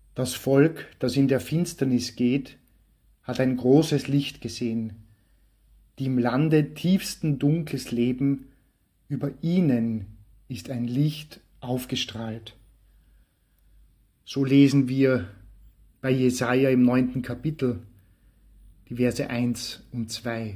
Das Volk, das in der Finsternis geht, hat ein großes Licht gesehen, die im Lande tiefsten Dunkels leben, über ihnen ist ein Licht aufgestrahlt. So lesen wir bei Jesaja im 9. Kapitel, die Verse 1 und 2.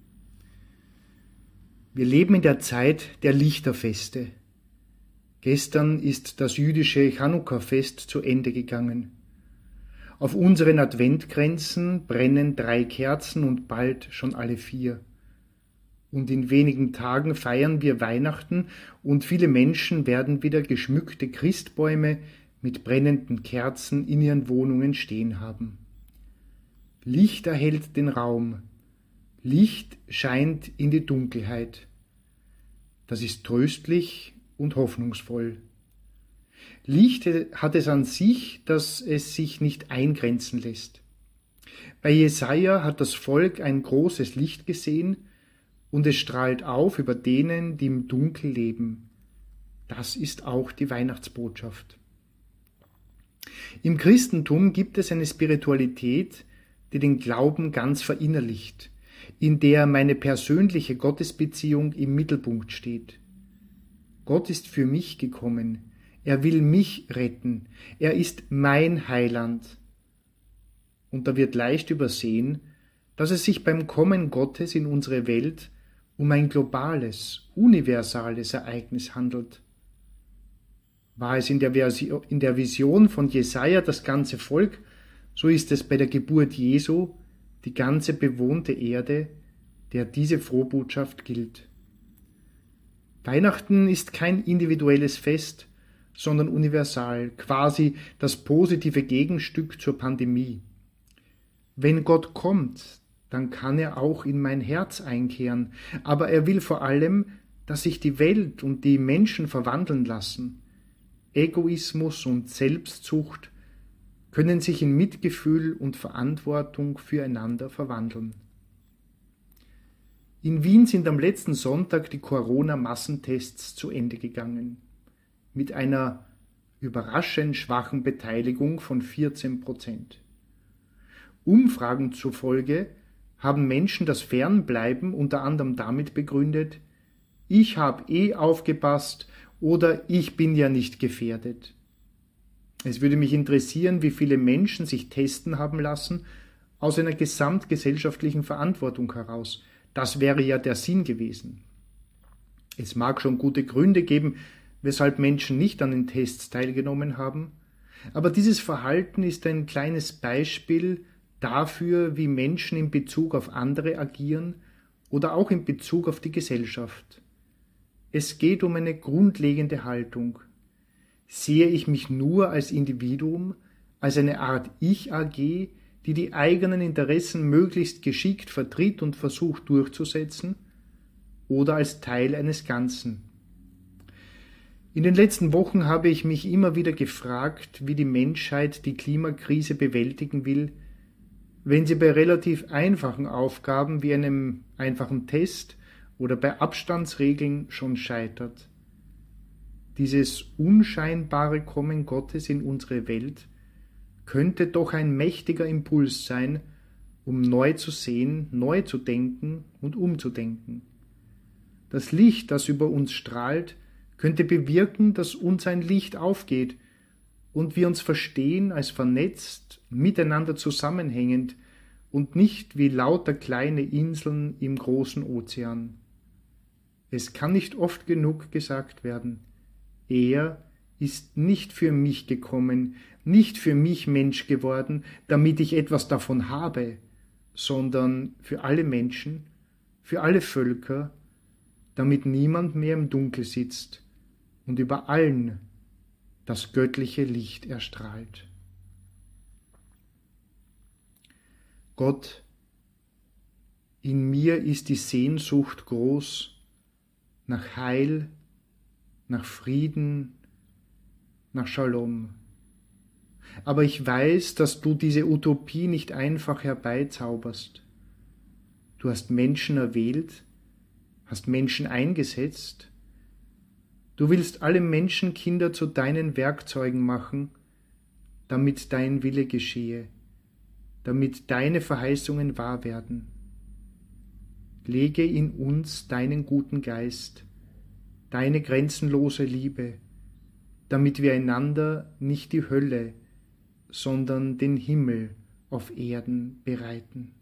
Wir leben in der Zeit der Lichterfeste. Gestern ist das jüdische Chanukka-Fest zu Ende gegangen. Auf unseren Adventkränzen brennen 3 Kerzen und bald schon alle 4. Und in wenigen Tagen feiern wir Weihnachten und viele Menschen werden wieder geschmückte Christbäume mit brennenden Kerzen in ihren Wohnungen stehen haben. Licht erhellt den Raum. Licht scheint in die Dunkelheit. Das ist tröstlich und hoffnungsvoll. Licht hat es an sich, dass es sich nicht eingrenzen lässt. Bei Jesaja hat das Volk ein großes Licht gesehen und es strahlt auf über denen, die im Dunkel leben. Das ist auch die Weihnachtsbotschaft. Im Christentum gibt es eine Spiritualität, die den Glauben ganz verinnerlicht, in der meine persönliche Gottesbeziehung im Mittelpunkt steht. Gott ist für mich gekommen. Er will mich retten. Er ist mein Heiland. Und da wird leicht übersehen, dass es sich beim Kommen Gottes in unsere Welt um ein globales, universales Ereignis handelt. War es in der Vision von Jesaja das ganze Volk, so ist es bei der Geburt Jesu die ganze bewohnte Erde, der diese Frohbotschaft gilt. Weihnachten ist kein individuelles Fest, sondern universal, quasi das positive Gegenstück zur Pandemie. Wenn Gott kommt, dann kann er auch in mein Herz einkehren, aber er will vor allem, dass sich die Welt und die Menschen verwandeln lassen. Egoismus und Selbstsucht können sich in Mitgefühl und Verantwortung füreinander verwandeln. In Wien sind am letzten Sonntag die Corona-Massentests zu Ende gegangen, mit einer überraschend schwachen Beteiligung von 14%. Umfragen zufolge haben Menschen das Fernbleiben unter anderem damit begründet: Ich habe aufgepasst oder ich bin ja nicht gefährdet. Es würde mich interessieren, wie viele Menschen sich testen haben lassen aus einer gesamtgesellschaftlichen Verantwortung heraus. Das wäre ja der Sinn gewesen. Es mag schon gute Gründe geben, weshalb Menschen nicht an den Tests teilgenommen haben, aber dieses Verhalten ist ein kleines Beispiel dafür, wie Menschen in Bezug auf andere agieren oder auch in Bezug auf die Gesellschaft. Es geht um eine grundlegende Haltung. Sehe ich mich nur als Individuum, als eine Art Ich-AG, die die eigenen Interessen möglichst geschickt vertritt und versucht durchzusetzen, oder als Teil eines Ganzen? In den letzten Wochen habe ich mich immer wieder gefragt, wie die Menschheit die Klimakrise bewältigen will, wenn sie bei relativ einfachen Aufgaben wie einem einfachen Test oder bei Abstandsregeln schon scheitert. Dieses unscheinbare Kommen Gottes in unsere Welt könnte doch ein mächtiger Impuls sein, um neu zu sehen, neu zu denken und umzudenken. Das Licht, das über uns strahlt, könnte bewirken, dass uns ein Licht aufgeht und wir uns verstehen als vernetzt, miteinander zusammenhängend und nicht wie lauter kleine Inseln im großen Ozean. Es kann nicht oft genug gesagt werden: Er ist nicht für mich gekommen, nicht für mich Mensch geworden, damit ich etwas davon habe, sondern für alle Menschen, für alle Völker, damit niemand mehr im Dunkel sitzt und über allen das göttliche Licht erstrahlt. Gott, in mir ist die Sehnsucht groß nach Heil, nach Frieden, nach Shalom. Aber ich weiß, dass du diese Utopie nicht einfach herbeizauberst. Du hast Menschen erwählt, hast Menschen eingesetzt. Du willst alle Menschenkinder zu deinen Werkzeugen machen, damit dein Wille geschehe, damit deine Verheißungen wahr werden. Lege in uns deinen guten Geist, deine grenzenlose Liebe, damit wir einander nicht die Hölle, sondern den Himmel auf Erden bereiten.